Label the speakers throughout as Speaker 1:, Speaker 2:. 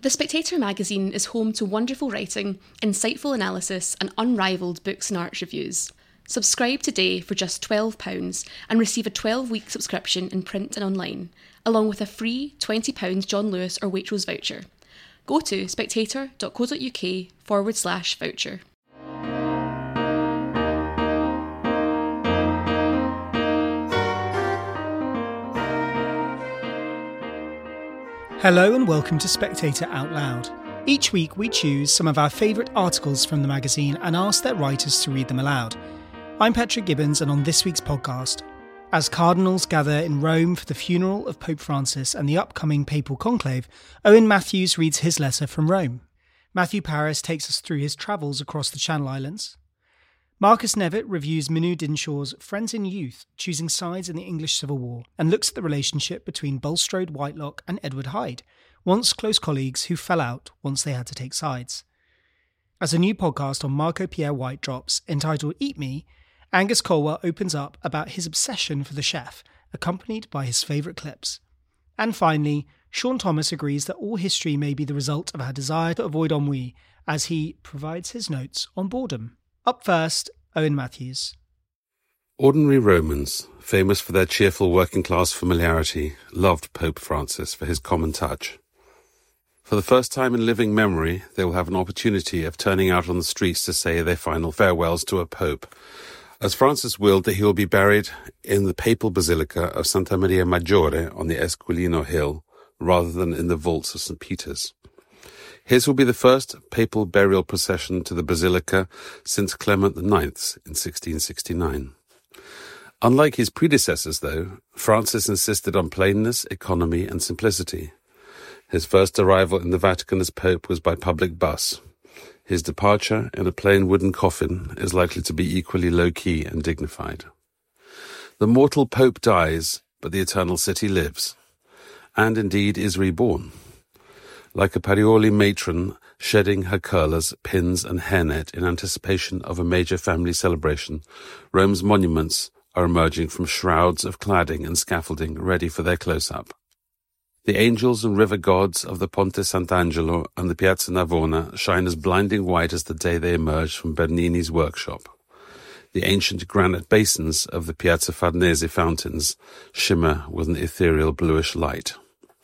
Speaker 1: The Spectator magazine is home to wonderful writing, insightful analysis and unrivalled books and arts reviews. Subscribe today for just £12 and receive a 12-week subscription in print and online, along with a free £20 John Lewis or Waitrose voucher. Go to spectator.co.uk/voucher.
Speaker 2: Hello and welcome to Spectator Out Loud. Each week we choose some of our favourite articles from the magazine and ask their writers to read them aloud. I'm Patrick Gibbons, and on this week's podcast, as cardinals gather in Rome for the funeral of Pope Francis and the upcoming papal conclave, Owen Matthews reads his letter from Rome. Matthew Paris takes us through his travels across the Channel Islands. Marcus Nevitt reviews Minu Dinshaw's Friends in Youth, choosing sides in the English Civil War, and looks at the relationship between Bulstrode Whitelock and Edward Hyde, once close colleagues who fell out once they had to take sides. As a new podcast on Marco Pierre White drops, entitled Eat Me, Angus Colwer opens up about his obsession for the chef, accompanied by his favourite clips. And finally, Sean Thomas agrees that all history may be the result of our desire to avoid ennui, as he provides his notes on boredom. Up first, Owen Matthews.
Speaker 3: Ordinary Romans, famous for their cheerful working-class familiarity, loved Pope Francis for his common touch. For the first time in living memory, they will have an opportunity of turning out on the streets to say their final farewells to a pope, as Francis willed that he will be buried in the papal basilica of Santa Maria Maggiore on the Esquilino Hill, rather than in the vaults of St. Peter's. His will be the first papal burial procession to the basilica since Clement IX in 1669. Unlike his predecessors, though, Francis insisted on plainness, economy and simplicity. His first arrival in the Vatican as Pope was by public bus. His departure in a plain wooden coffin is likely to be equally low-key and dignified. The mortal Pope dies, but the eternal city lives, and indeed is reborn. Like a Parioli matron shedding her curlers, pins and hairnet in anticipation of a major family celebration, Rome's monuments are emerging from shrouds of cladding and scaffolding ready for their close-up. The angels and river gods of the Ponte Sant'Angelo and the Piazza Navona shine as blinding white as the day they emerged from Bernini's workshop. The ancient granite basins of the Piazza Farnese fountains shimmer with an ethereal bluish light.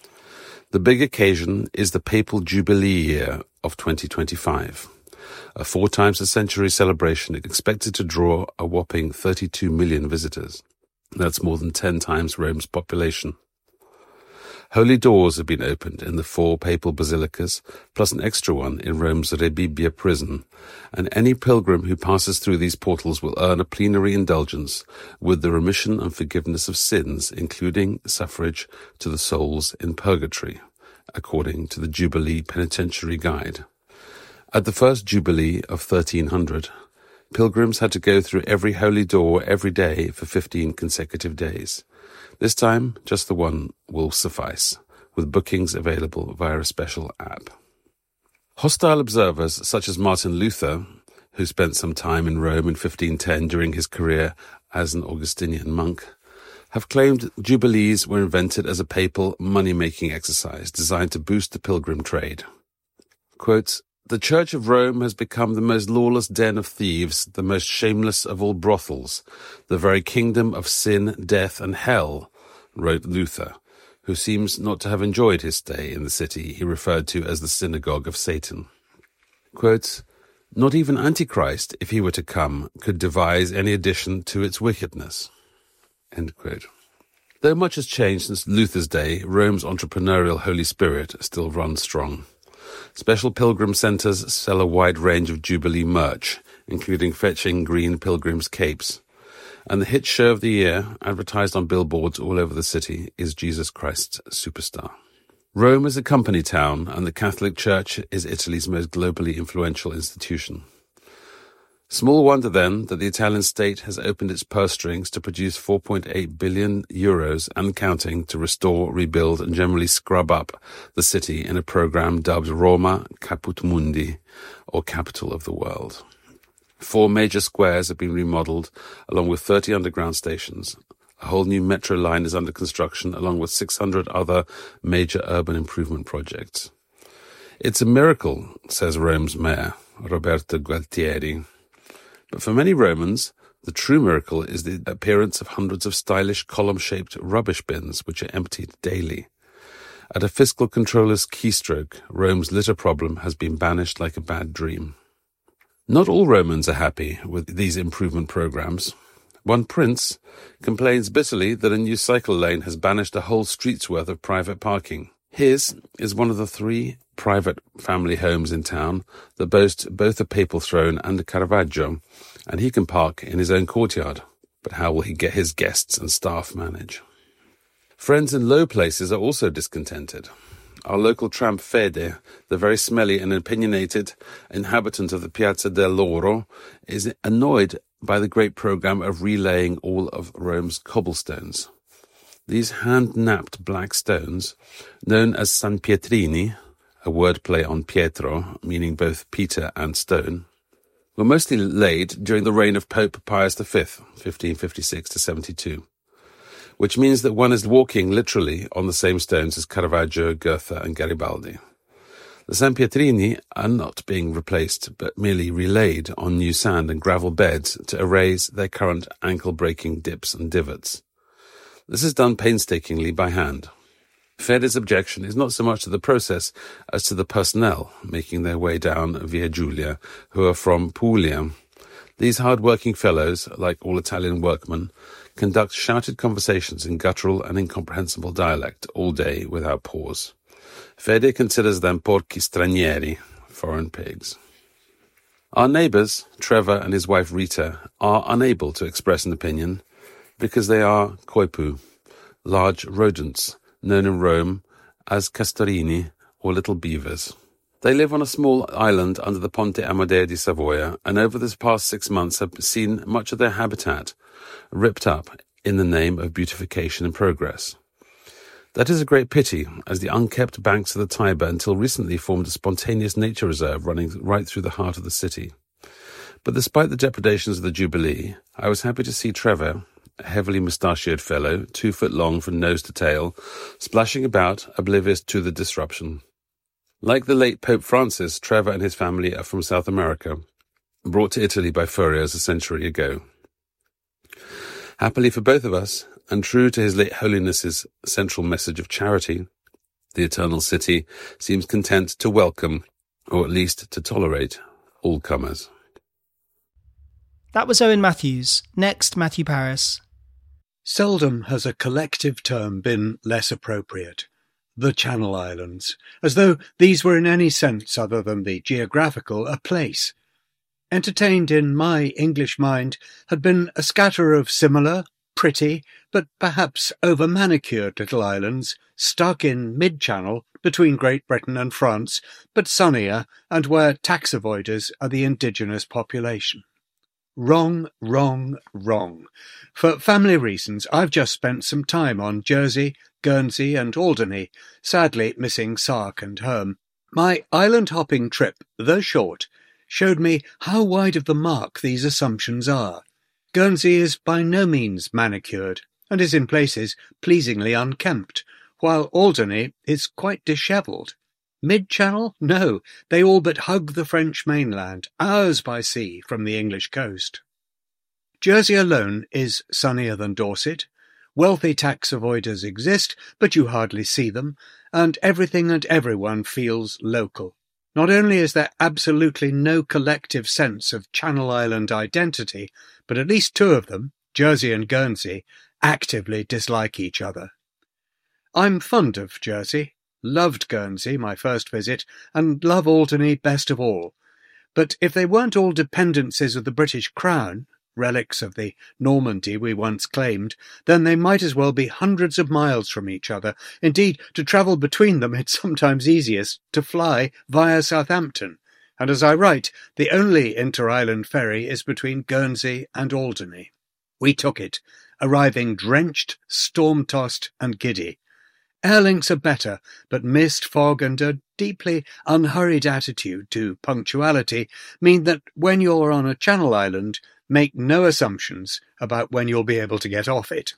Speaker 3: The big occasion is the Papal Jubilee year of 2025, a 4 times a century celebration expected to draw a whopping 32 million visitors. That's more than 10 times Rome's population. Holy doors have been opened in the 4 papal basilicas, plus an extra one in Rome's Rebibbia prison, and any pilgrim who passes through these portals will earn a plenary indulgence with the remission and forgiveness of sins, including suffrage to the souls in purgatory, according to the Jubilee Penitentiary Guide. At the first Jubilee of 1300, pilgrims had to go through every holy door every day for 15 consecutive days. This time, just the one will suffice, with bookings available via a special app. Hostile observers such as Martin Luther, who spent some time in Rome in 1510 during his career as an Augustinian monk, have claimed jubilees were invented as a papal money-making exercise designed to boost the pilgrim trade. Quote, "The Church of Rome has become the most lawless den of thieves, the most shameless of all brothels, the very kingdom of sin, death, and hell," wrote Luther, who seems not to have enjoyed his stay in the city he referred to as the synagogue of Satan. Quote, "Not even Antichrist, if he were to come, could devise any addition to its wickedness." End quote. Though much has changed since Luther's day, Rome's entrepreneurial Holy Spirit still runs strong. Special pilgrim centres sell a wide range of Jubilee merch, including fetching green pilgrims' capes. And the hit show of the year, advertised on billboards all over the city, is Jesus Christ Superstar. Rome is a company town, and the Catholic Church is Italy's most globally influential institution. Small wonder, then, that the Italian state has opened its purse strings to produce €4.8 billion and counting to restore, rebuild and generally scrub up the city in a program dubbed Roma Caput Mundi, or Capital of the World. 4 major squares have been remodeled, along with 30 underground stations. A whole new metro line is under construction, along with 600 other major urban improvement projects. It's a miracle, says Rome's mayor, Roberto Gualtieri. But for many Romans, the true miracle is the appearance of hundreds of stylish column-shaped rubbish bins which are emptied daily. At a fiscal controller's keystroke, Rome's litter problem has been banished like a bad dream. Not all Romans are happy with these improvement programs. One prince complains bitterly that a new cycle lane has banished a whole street's worth of private parking. His is one of the 3 private family homes in town that boast both a papal throne and a Caravaggio, and he can park in his own courtyard. But how will he get his guests and staff manage? Friends in low places are also discontented. Our local tramp Fede, the very smelly and opinionated inhabitant of the Piazza dell'Oro, is annoyed by the great programme of relaying all of Rome's cobblestones. These hand-knapped black stones, known as San Pietrini, a wordplay on Pietro, meaning both Peter and stone, were mostly laid during the reign of Pope Pius V, 1556 to 72, which means that one is walking literally on the same stones as Caravaggio, Goethe and Garibaldi. The San Pietrini are not being replaced, but merely relaid on new sand and gravel beds to erase their current ankle-breaking dips and divots. This is done painstakingly by hand. Fede's objection is not so much to the process as to the personnel making their way down Via Giulia, who are from Puglia. These hard-working fellows, like all Italian workmen, conduct shouted conversations in guttural and incomprehensible dialect all day without pause. Fede considers them porchi stranieri, foreign pigs. Our neighbours, Trevor and his wife Rita, are unable to express an opinion because they are koipu, large rodents, known in Rome as castorini or little beavers. They live on a small island under the Ponte Amadeo di Savoia, and over this past 6 months have seen much of their habitat ripped up in the name of beautification and progress. That is a great pity, as the unkept banks of the Tiber until recently formed a spontaneous nature reserve running right through the heart of the city. But despite the depredations of the Jubilee, I was happy to see Trevor, a heavily mustachioed fellow, 2 foot long from nose to tail, splashing about, oblivious to the disruption. Like the late Pope Francis, Trevor and his family are from South America, brought to Italy by furriers a century ago. Happily for both of us, and true to His late Holiness's central message of charity, the Eternal City seems content to welcome, or at least to tolerate, all comers.
Speaker 2: That was Owen Matthews. Next, Matthew Paris.
Speaker 4: Seldom has a collective term been less appropriate. The Channel Islands, as though these were in any sense other than the geographical a place. Entertained in my English mind had been a scatter of similar, pretty, but perhaps over-manicured little islands stuck in mid-channel between Great Britain and France, but sunnier and where tax avoiders are the indigenous population. Wrong, wrong, wrong. For family reasons, I've just spent some time on Jersey, Guernsey and Alderney, sadly missing Sark and Herm. My island-hopping trip, though short, showed me how wide of the mark these assumptions are. Guernsey is by no means manicured, and is in places pleasingly unkempt, while Alderney is quite dishevelled. Mid-channel? No, they all but hug the French mainland, hours by sea from the English coast. Jersey alone is sunnier than Dorset. Wealthy tax avoiders exist, but you hardly see them, and everything and everyone feels local. Not only is there absolutely no collective sense of Channel Island identity, but at least 2 of them, Jersey and Guernsey, actively dislike each other. I'm fond of Jersey, loved Guernsey, my first visit, and love Alderney best of all. But if they weren't all dependencies of the British Crown, relics of the Normandy we once claimed, then they might as well be hundreds of miles from each other. Indeed, to travel between them it's sometimes easiest to fly via Southampton, and as I write, the only inter-island ferry is between Guernsey and Alderney. We took it, arriving drenched, storm-tossed and giddy. Air links are better, but mist, fog and a deeply unhurried attitude to punctuality mean that when you're on a Channel Island, make no assumptions about when you'll be able to get off it.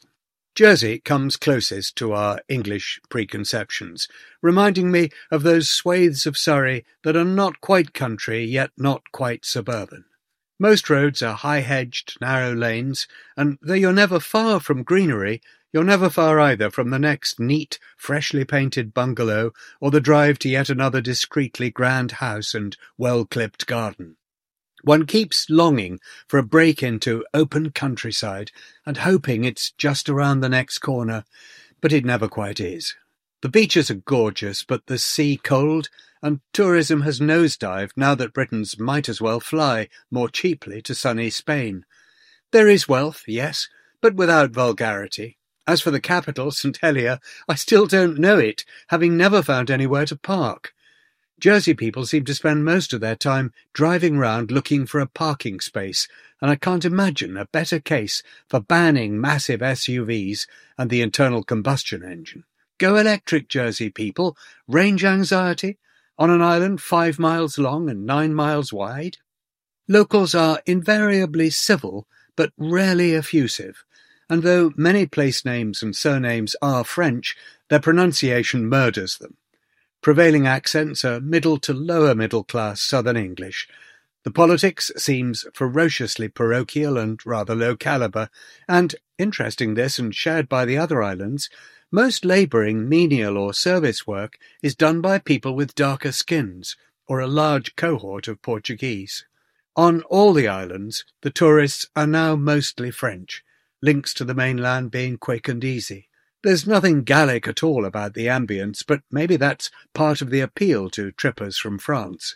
Speaker 4: Jersey comes closest to our English preconceptions, reminding me of those swathes of Surrey that are not quite country, yet not quite suburban. Most roads are high-hedged, narrow lanes, and though you're never far from greenery, you're never far either from the next neat, freshly painted bungalow or the drive to yet another discreetly grand house and well-clipped garden. One keeps longing for a break into open countryside and hoping it's just around the next corner, but it never quite is. The beaches are gorgeous, but the sea cold, and tourism has nosedived now that Britons might as well fly more cheaply to sunny Spain. There is wealth, yes, but without vulgarity. As for the capital, St Helier, I still don't know it, having never found anywhere to park. Jersey people seem to spend most of their time driving round looking for a parking space, and I can't imagine a better case for banning massive SUVs and the internal combustion engine. Go electric, Jersey people. Range anxiety? On an island 5 miles long and 9 miles wide? Locals are invariably civil, but rarely effusive, and though many place names and surnames are French, their pronunciation murders them. Prevailing accents are middle to lower middle-class Southern English. The politics seems ferociously parochial and rather low calibre, and, interesting this and shared by the other islands, most labouring menial or service work is done by people with darker skins, or a large cohort of Portuguese. On all the islands, the tourists are now mostly French, links to the mainland being quick and easy. There's nothing Gallic at all about the ambience, but maybe that's part of the appeal to trippers from France.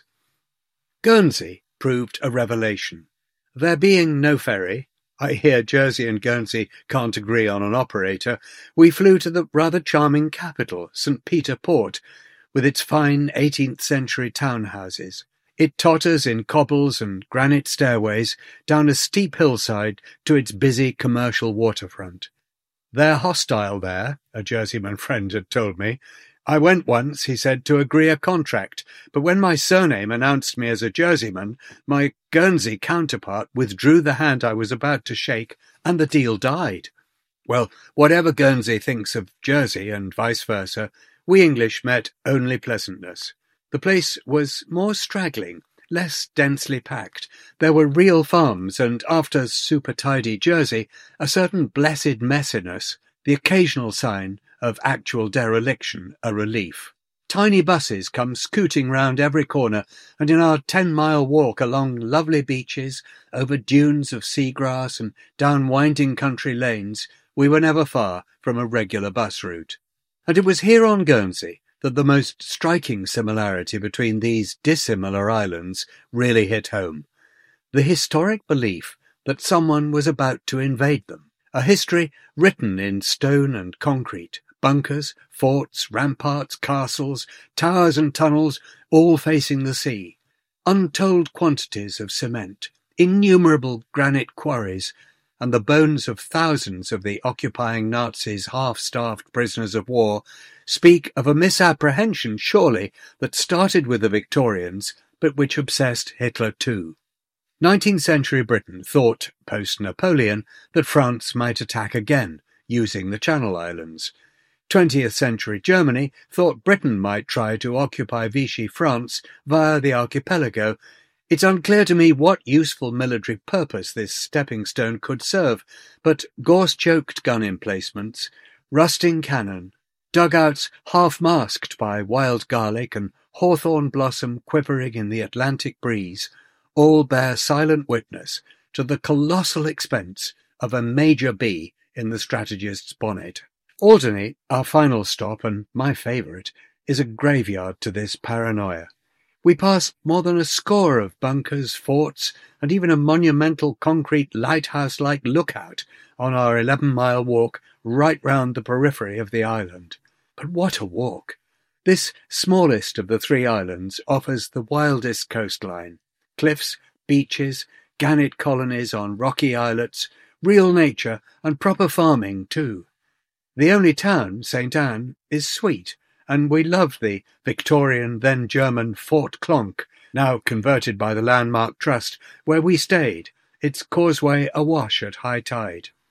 Speaker 4: Guernsey proved a revelation. There being no ferry, I hear Jersey and Guernsey can't agree on an operator, we flew to the rather charming capital, St. Peter Port, with its fine 18th-century townhouses. It totters in cobbles and granite stairways down a steep hillside to its busy commercial waterfront. They're hostile there, a Jerseyman friend had told me. I went once, he said, to agree a contract, but when my surname announced me as a Jerseyman, my Guernsey counterpart withdrew the hand I was about to shake, and the deal died. Well, whatever Guernsey thinks of Jersey and vice versa, we English met only pleasantness. The place was more straggling, less densely packed. There were real farms, and after super-tidy Jersey, a certain blessed messiness, the occasional sign of actual dereliction, a relief. Tiny buses come scooting round every corner, and in our 10-mile walk along lovely beaches, over dunes of seagrass and down winding country lanes, we were never far from a regular bus route. And it was here on Guernsey that the most striking similarity between these dissimilar islands really hit home. The historic belief that someone was about to invade them, a history written in stone and concrete, bunkers, forts, ramparts, castles, towers and tunnels, all facing the sea, untold quantities of cement, innumerable granite quarries, and the bones of thousands of the occupying Nazis' half-starved prisoners of war speak of a misapprehension, surely, that started with the Victorians, but which obsessed Hitler too. 19th-century Britain thought, post-Napoleon, that France might attack again, using the Channel Islands. 20th-century Germany thought Britain might try to occupy Vichy France via the archipelago. It's unclear to me what useful military purpose this stepping stone could serve, but gorse-choked gun emplacements, rusting cannon, dugouts half-masked by wild garlic and hawthorn blossom quivering in the Atlantic breeze, all bear silent witness to the colossal expense of a Major B in the strategist's bonnet. Alderney, our final stop, and my favourite, is a graveyard to this paranoia. We pass more than a score of bunkers, forts, and even a monumental concrete lighthouse-like lookout on our 11-mile walk right round the periphery of the island. But what a walk! This smallest of the 3 islands offers the wildest coastline. Cliffs, beaches, gannet colonies on rocky islets, real nature, and proper farming too. The only town, St. Anne, is sweet, and we loved the Victorian, then German Fort Clonk, now converted by the Landmark Trust, where we stayed, its causeway awash at high tide.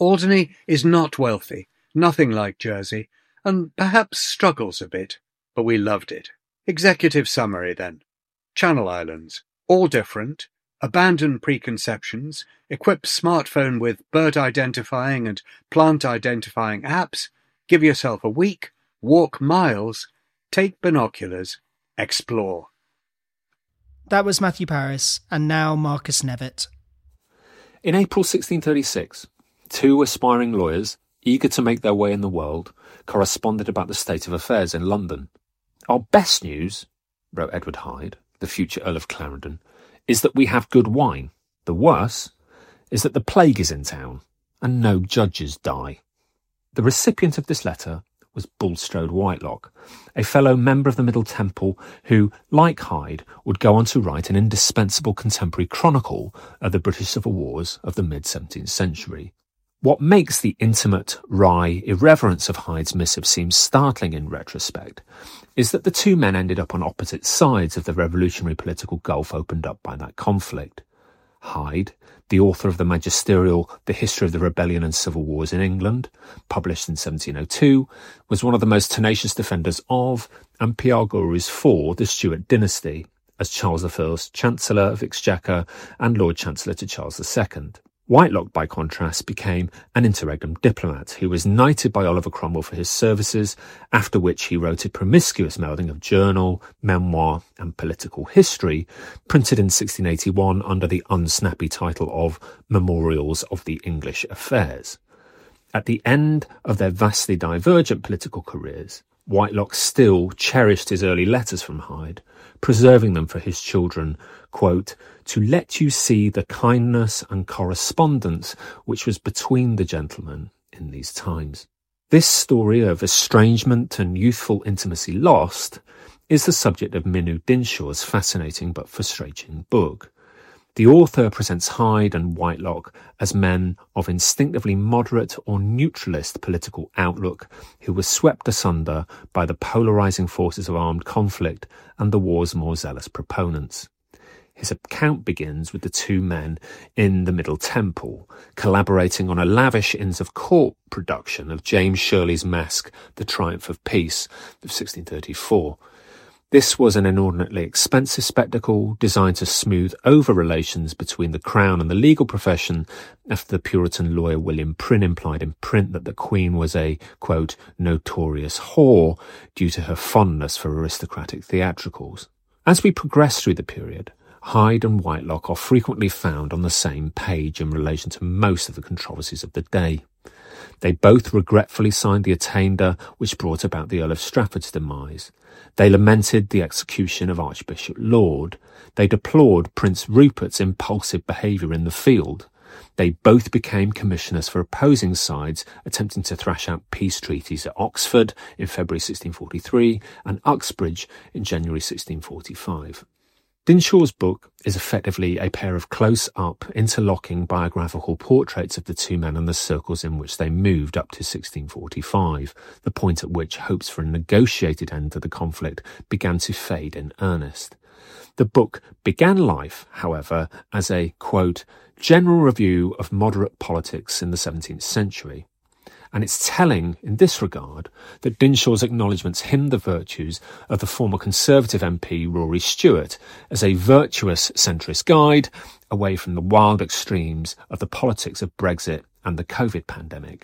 Speaker 4: Alderney is not wealthy, nothing like Jersey, and perhaps struggles a bit, but we loved it. Executive summary then. Channel Islands, all different, abandon preconceptions, equip smartphone with bird identifying and plant identifying apps, give yourself a week, walk miles, take binoculars, explore.
Speaker 2: That was Matthew Parris, and now Marcus Nevitt.
Speaker 5: In April 1636, two aspiring lawyers, eager to make their way in the world, corresponded about the state of affairs in London. "Our best news," wrote Edward Hyde, the future Earl of Clarendon, "is that we have good wine. The worse is that the plague is in town, and no judges die." The recipient of this letter was Bulstrode Whitelocke, a fellow member of the Middle Temple who, like Hyde, would go on to write an indispensable contemporary chronicle of the British Civil Wars of the mid-17th century. What makes the intimate, wry irreverence of Hyde's missive seem startling in retrospect is that the two men ended up on opposite sides of the revolutionary political gulf opened up by that conflict. Hyde, the author of the magisterial The History of the Rebellion and Civil Wars in England, published in 1702, was one of the most tenacious defenders of, and PR gurus for, the Stuart dynasty, as Charles I, Chancellor of Exchequer and Lord Chancellor to Charles II. Whitelocke, by contrast, became an interregnum diplomat who was knighted by Oliver Cromwell for his services, after which he wrote a promiscuous melding of journal, memoir and political history, printed in 1681 under the unsnappy title of Memorials of the English Affairs. At the end of their vastly divergent political careers, Whitelocke still cherished his early letters from Hyde, preserving them for his children, quote, "to let you see the kindness and correspondence which was between the gentlemen in these times." This story of estrangement and youthful intimacy lost is the subject of Minoo Dinshaw's fascinating but frustrating book. The author presents Hyde and Whitelocke as men of instinctively moderate or neutralist political outlook who were swept asunder by the polarising forces of armed conflict and the war's more zealous proponents. His account begins with the two men in the Middle Temple, collaborating on a lavish Inns of Court production of James Shirley's masque The Triumph of Peace of 1634. This was an inordinately expensive spectacle designed to smooth over relations between the Crown and the legal profession after the Puritan lawyer William Prynne implied in print that the Queen was a, quote, notorious whore due to her fondness for aristocratic theatricals. As we progress through the period, Hyde and Whitelocke are frequently found on the same page in relation to most of the controversies of the day. They both regretfully signed the attainder which brought about the Earl of Strafford's demise. They lamented the execution of Archbishop Laud. They deplored Prince Rupert's impulsive behaviour in the field. They both became commissioners for opposing sides, attempting to thrash out peace treaties at Oxford in February 1643 and Uxbridge in January 1645. Dinshaw's book is effectively a pair of close-up, interlocking biographical portraits of the two men and the circles in which they moved up to 1645, the point at which hopes for a negotiated end to the conflict began to fade in earnest. The book began life, however, as a, quote, general review of moderate politics in the 17th century. And it's telling in this regard that Dinshaw's acknowledgements hymn the virtues of the former Conservative MP Rory Stewart as a virtuous centrist guide away from the wild extremes of the politics of Brexit and the COVID pandemic.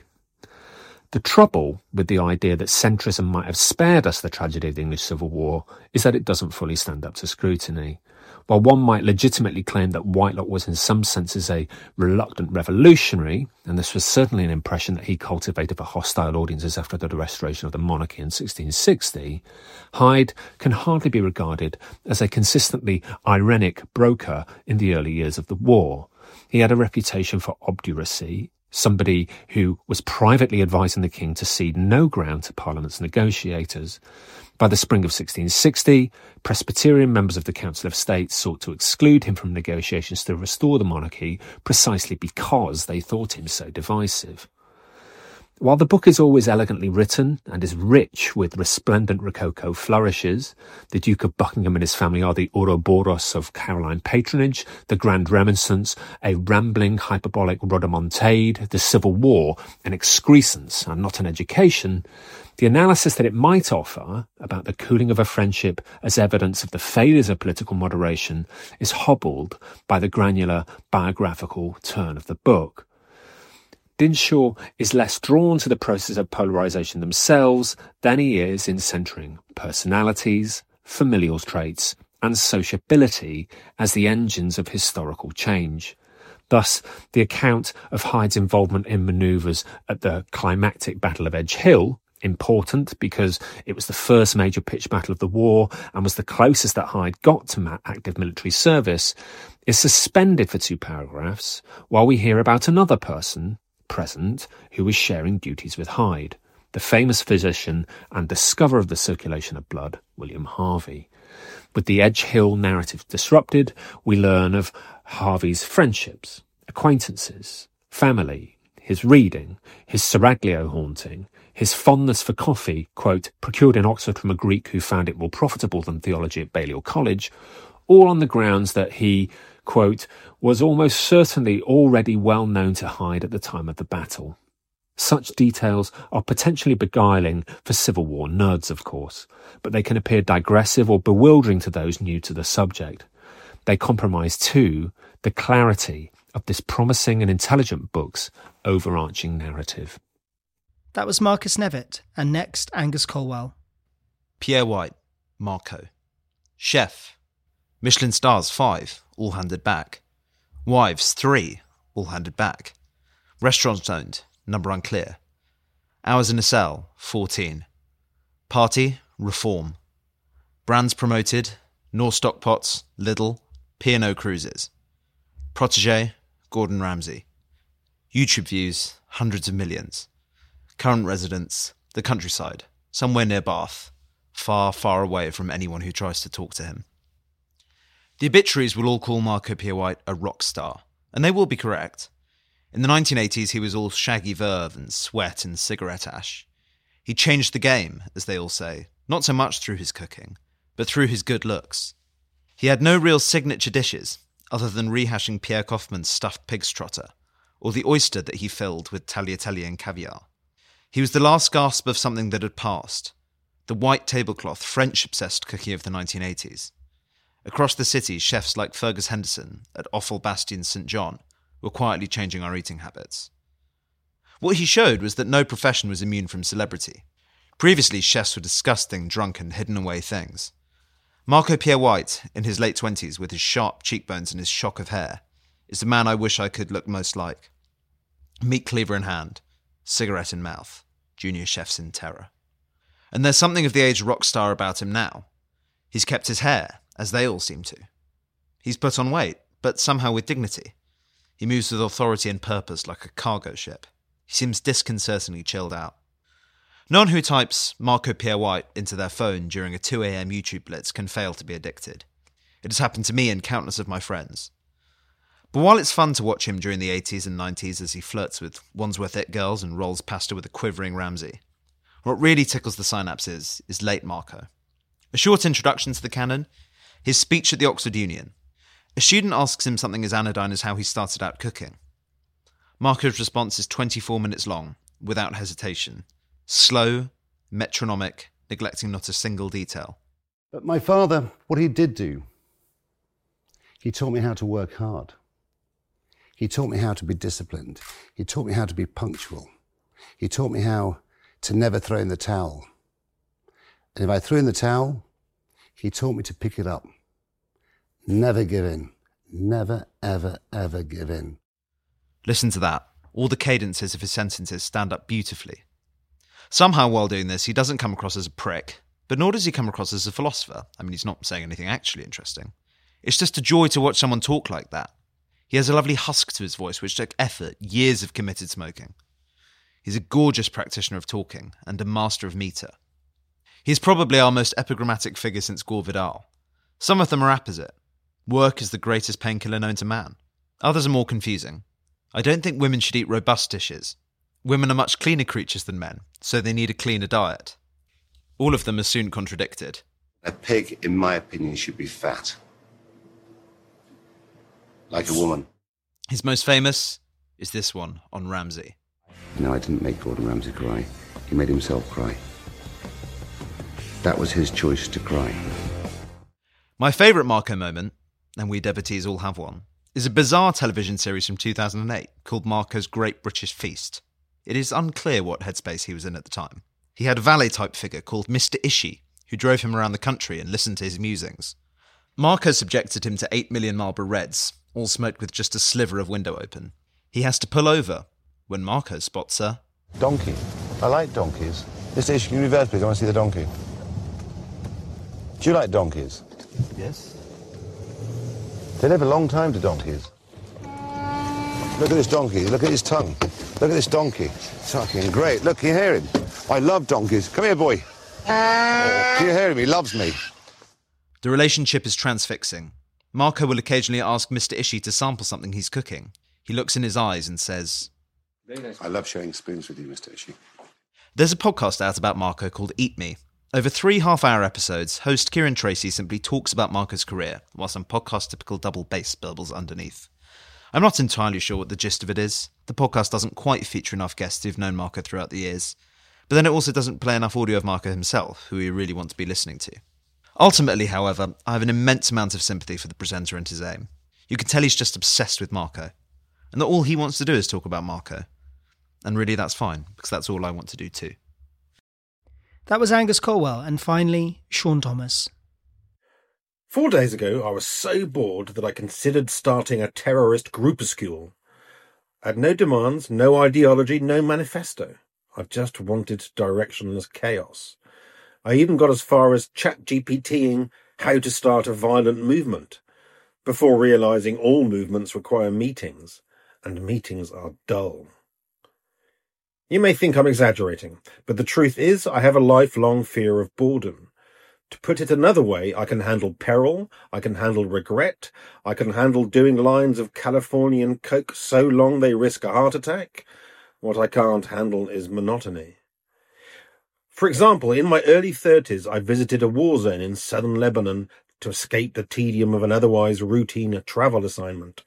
Speaker 5: The trouble with the idea that centrism might have spared us the tragedy of the English Civil War is that it doesn't fully stand up to scrutiny. While one might legitimately claim that Whitelocke was in some senses a reluctant revolutionary, and this was certainly an impression that he cultivated for hostile audiences after the restoration of the monarchy in 1660, Hyde can hardly be regarded as a consistently irenic broker in the early years of the war. He had a reputation for obduracy, somebody who was privately advising the king to cede no ground to Parliament's negotiators. By the spring of 1660, Presbyterian members of the Council of State sought to exclude him from negotiations to restore the monarchy precisely because they thought him so divisive. While the book is always elegantly written and is rich with resplendent Rococo flourishes, the Duke of Buckingham and his family are the Ouroboros of Caroline patronage, the Grand Remonstrance, a rambling hyperbolic rhodomontade, the Civil War, an excrescence and not an education, the analysis that it might offer about the cooling of a friendship as evidence of the failures of political moderation is hobbled by the granular biographical turn of the book. Dinshaw is less drawn to the process of polarisation themselves than he is in centring personalities, familial traits, and sociability as the engines of historical change. Thus, the account of Hyde's involvement in manoeuvres at the climactic Battle of Edge Hill, important because it was the first major pitched battle of the war and was the closest that Hyde got to active military service, is suspended for 2 paragraphs while we hear about another person present who was sharing duties with Hyde, the famous physician and discoverer of the circulation of blood, William Harvey. With the Edge Hill narrative disrupted, we learn of Harvey's friendships, acquaintances, family, his reading, his seraglio haunting, his fondness for coffee, quote, procured in Oxford from a Greek who found it more profitable than theology at Balliol College, all on the grounds that he, quote, was almost certainly already well known to Hyde at the time of the battle. Such details are potentially beguiling for Civil War nerds, of course, but they can appear digressive or bewildering to those new to the subject. They compromise, too, the clarity of this promising and intelligent book's overarching narrative.
Speaker 2: That was Marcus Nevitt, and next, Angus Colwell.
Speaker 6: Pierre White, Marco. Chef. Michelin stars 5, all handed back. Wives 3, all handed back. Restaurants owned, number unclear. Hours in a cell 14. Party, Reform. Brands promoted, Norstock Pots, Lidl, P&O Cruises. Protégé, Gordon Ramsay. YouTube views, hundreds of millions. Current residence, the countryside, somewhere near Bath, far, far away from anyone who tries to talk to him. The obituaries will all call Marco Pierre White a rock star, and they will be correct. In the 1980s, he was all shaggy verve and sweat and cigarette ash. He changed the game, as they all say, not so much through his cooking, but through his good looks. He had no real signature dishes, other than rehashing Pierre Kaufmann's stuffed pig's trotter, or the oyster that he filled with tagliatelle and caviar. He was the last gasp of something that had passed, the white tablecloth, French-obsessed cooking of the 1980s. Across the city, chefs like Fergus Henderson at Offal Bastion St John were quietly changing our eating habits. What he showed was that no profession was immune from celebrity. Previously, chefs were disgusting, drunken, hidden-away things. Marco Pierre White, in his late 20s, with his sharp cheekbones and his shock of hair, is the man I wish I could look most like. Meat cleaver in hand, cigarette in mouth, junior chefs in terror. And there's something of the age rock star about him now. He's kept his hair, as they all seem to. He's put on weight, but somehow with dignity. He moves with authority and purpose like a cargo ship. He seems disconcertingly chilled out. No one who types Marco Pierre White into their phone during a 2 a.m. YouTube blitz can fail to be addicted. It has happened to me and countless of my friends. But while it's fun to watch him during the 80s and 90s as he flirts with Wandsworth it girls and rolls pasta with a quivering Ramsay, what really tickles the synapses is late Marco. A short introduction to the canon, his speech at the Oxford Union. A student asks him something as anodyne as how he started out cooking. Marco's response is 24 minutes long, without hesitation. Slow, metronomic, neglecting not a single detail.
Speaker 7: But my father, what he did do, he taught me how to work hard. He taught me how to be disciplined. He taught me how to be punctual. He taught me how to never throw in the towel. And if I threw in the towel, he taught me to pick it up. Never give in. Never, ever, ever give in.
Speaker 6: Listen to that. All the cadences of his sentences stand up beautifully. Somehow while doing this, he doesn't come across as a prick, but nor does he come across as a philosopher. I mean, he's not saying anything actually interesting. It's just a joy to watch someone talk like that. He has a lovely husk to his voice, which took effort, years of committed smoking. He's a gorgeous practitioner of talking and a master of metre. He's probably our most epigrammatic figure since Gore Vidal. Some of them are apposite. Work is the greatest painkiller known to man. Others are more confusing. I don't think women should eat robust dishes. Women are much cleaner creatures than men, so they need a cleaner diet. All of them are soon contradicted.
Speaker 8: A pig, in my opinion, should be fat. Like a woman.
Speaker 6: His most famous is this one on Ramsay.
Speaker 8: No, I didn't make Gordon Ramsay cry. He made himself cry. That was his choice to cry.
Speaker 6: My favourite Marco moment, and we devotees all have one, is a bizarre television series from 2008 called Marco's Great British Feast. It is unclear what headspace he was in at the time. He had a valet-type figure called Mr. Ishii, who drove him around the country and listened to his musings. Marco subjected him to 8 million Marlboro Reds, all smoked with just a sliver of window open. He has to pull over when Marco spots a
Speaker 8: Donkey. I like donkeys. Mr. Ishii, can you reverse, please? I want to see the donkey. Do you like donkeys?
Speaker 7: Yes.
Speaker 8: They live a long time to donkeys. Look at this donkey. Look at his tongue. Look at this donkey. It's fucking great. Look, can you hear him? I love donkeys. Come here, boy. Oh, can you hear him? He loves me.
Speaker 6: The relationship is transfixing. Marco will occasionally ask Mr. Ishii to sample something he's cooking. He looks in his eyes and says,
Speaker 8: I love sharing spoons with you, Mr. Ishii.
Speaker 6: There's a podcast out about Marco called Eat Me. Over 3 half-hour episodes, host Kieran Tracy simply talks about Marco's career, while some podcast-typical double bass burbles underneath. I'm not entirely sure what the gist of it is. The podcast doesn't quite feature enough guests who've known Marco throughout the years. But then it also doesn't play enough audio of Marco himself, who we really want to be listening to. Ultimately, however, I have an immense amount of sympathy for the presenter and his aim. You can tell he's just obsessed with Marco, and that all he wants to do is talk about Marco. And really that's fine, because that's all I want to do too.
Speaker 2: That was Angus Colwell, and finally, Sean Thomas.
Speaker 9: 4 days ago, I was so bored that I considered starting a terrorist groupuscule. I had no demands, no ideology, no manifesto. I just wanted directionless chaos. I even got as far as ChatGPTing how to start a violent movement, before realising all movements require meetings, and meetings are dull. You may think I'm exaggerating, but the truth is I have a lifelong fear of boredom. To put it another way, I can handle peril, I can handle regret, I can handle doing lines of Californian coke so long they risk a heart attack. What I can't handle is monotony. For example, in my early 30s, I visited a war zone in southern Lebanon to escape the tedium of an otherwise routine travel assignment.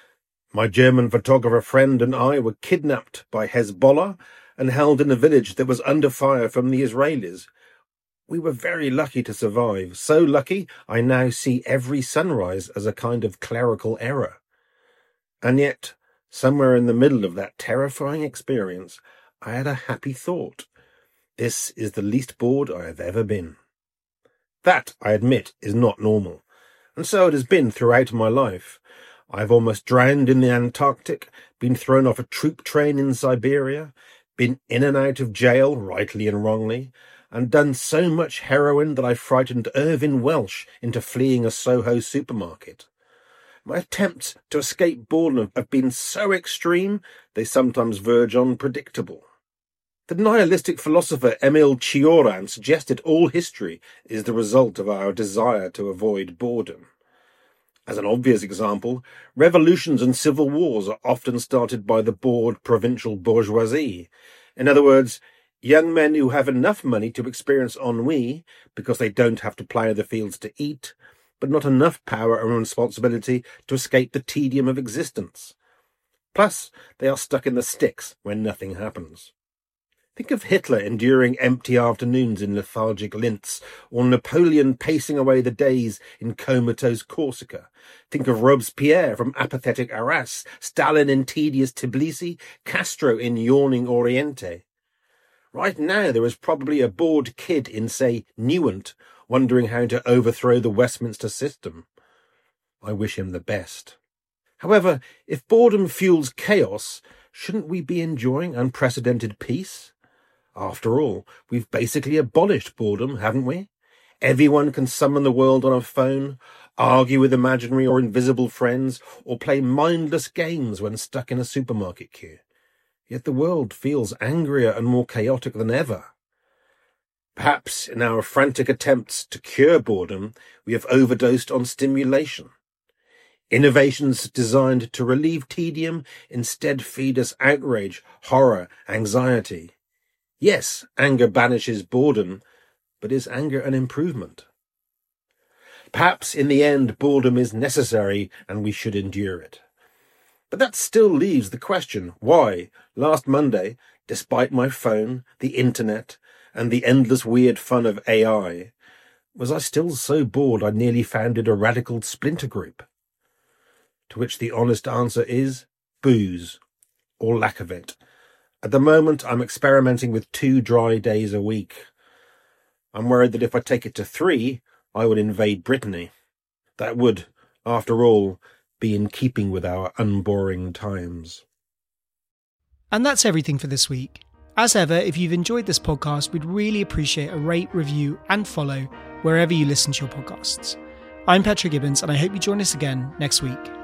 Speaker 9: My German photographer friend and I were kidnapped by Hezbollah and held in a village that was under fire from the Israelis. We were very lucky to survive, so lucky I now see every sunrise as a kind of clerical error. And yet, somewhere in the middle of that terrifying experience, I had a happy thought. This is the least bored I have ever been. That, I admit, is not normal, and so it has been throughout my life. I've almost drowned in the Antarctic, been thrown off a troop train in Siberia, been in and out of jail, rightly and wrongly, and done so much heroin that I frightened Irvine Welsh into fleeing a Soho supermarket. My attempts to escape boredom have been so extreme, they sometimes verge on predictable. The nihilistic philosopher Emile Cioran suggested all history is the result of our desire to avoid boredom. As an obvious example, revolutions and civil wars are often started by the bored provincial bourgeoisie. In other words, young men who have enough money to experience ennui because they don't have to plough the fields to eat, but not enough power and responsibility to escape the tedium of existence. Plus, they are stuck in the sticks when nothing happens. Think of Hitler enduring empty afternoons in lethargic Linz, or Napoleon pacing away the days in comatose Corsica. Think of Robespierre from apathetic Arras, Stalin in tedious Tbilisi, Castro in yawning Oriente. Right now there is probably a bored kid in, say, Newent, wondering how to overthrow the Westminster system. I wish him the best. However, if boredom fuels chaos, shouldn't we be enjoying unprecedented peace? After all, we've basically abolished boredom, haven't we? Everyone can summon the world on a phone, argue with imaginary or invisible friends, or play mindless games when stuck in a supermarket queue. Yet the world feels angrier and more chaotic than ever. Perhaps in our frantic attempts to cure boredom, we have overdosed on stimulation. Innovations designed to relieve tedium instead feed us outrage, horror, anxiety. Yes, anger banishes boredom, but is anger an improvement? Perhaps in the end boredom is necessary and we should endure it. But that still leaves the question, why, last Monday, despite my phone, the internet, and the endless weird fun of AI, was I still so bored I nearly founded a radical splinter group? To which the honest answer is booze, or lack of it. At the moment, I'm experimenting with 2 dry days a week. I'm worried that if I take it to 3, I would invade Brittany. That would, after all, be in keeping with our unboring times.
Speaker 2: And that's everything for this week. As ever, if you've enjoyed this podcast, we'd really appreciate a rate, review, and follow wherever you listen to your podcasts. I'm Petra Gibbons, and I hope you join us again next week.